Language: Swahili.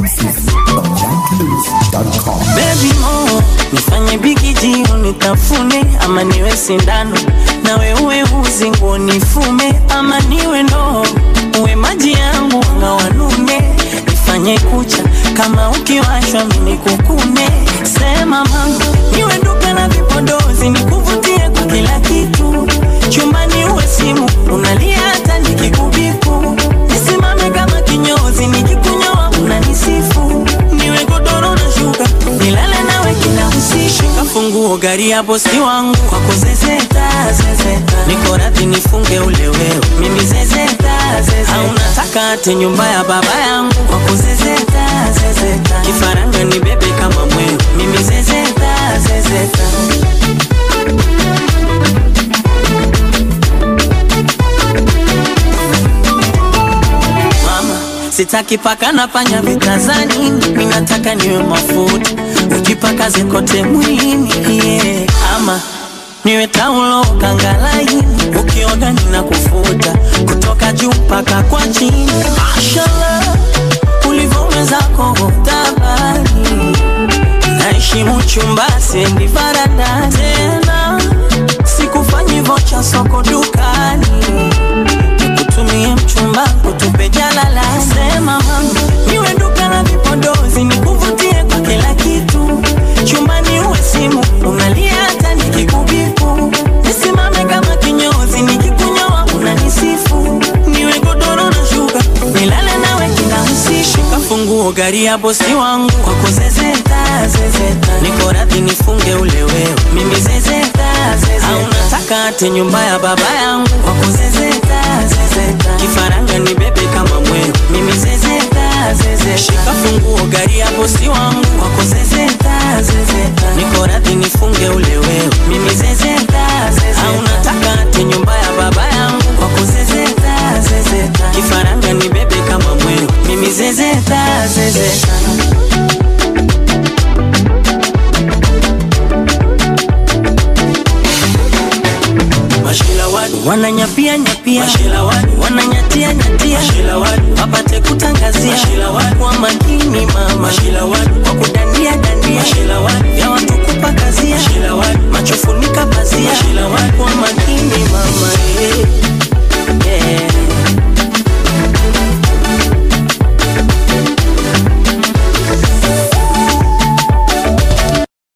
exclusive.com. Baby mo, nifanye bigiji unitafune ama niwe sindano, nawe uwe uzi nguo nifume ama niwe ndoo, uwe maji yangu nga wanume, nifanye kucha kama ukiwashwa mimi kukune. Sema mama, niwe duka na vipodozi nikuvutie kwa kila kitu, chumbani uwe simu unalia hata nikikubipu, nisimame kama kinyozi nikikunyoa unanisifu, niwe godoro na shuka nilale nawe kila usiku, kafunguo gari ya bosi wangu kwa kuzezeta zezeta, niko radhi nifunge ule wewe mimi zezeta zezeta, haunataka ate nyumba ya baba yangu kwa kuzezeta zezeta, kifaranga ni bebe kama mwewe mimi zezeta zezeta. Sitaki paka na panya vitazani, mimi nataka niwe mafuta ukipaka zikote mwilini, yeah. Ama niwe taulo kangalaini, ukioga ninakufuta kutoka juu mpaka kwa chini. Mashallah, ulivomeza kwa tabani, naheshimu chumba sendi varanda tena, sikufanyi vocha soko dukani, nikutumie mchumba kutupe jalala. Sema mama, niwe duka na vipodozi nikuvutie kwa kila kitu, chumbani uwe simu unalia hata nikikubipu, nisimame kama kinyozi nikikunyoa unanisifu, niwe godoro na shuka nilale nawe kila usiku, kafunguo gari ya bosi wangu kwa kuzezeta zezeta, niko radhi nifunge ule wewe mimi zezeta zezeta, haunataka ate nyumba ya baba yangu kwa kuzezeta zezeta, kifaranga ni bebe kama mwewe mimi zezeta zezeta, shika funguo gari ya bosi wangu kwa kuzezeta zezeta, niko radhi nifunge ule wewe mimi zezeta zezeta, haunataka ate nyumba ya baba yangu kwa kuzezeta zezeta, kifaranga ni bebe kama mwewe mimi zezeta zezeta. Mashila wadu wananyapia nyapia, mashila wadu wananyatia nyatia, mashila wadu wapate kutangazia, mashila wadu kwa makini mama, mashila wadu kwa kudandia dandia, mashila wadu ya watu kupakazia, mashila wadu machofu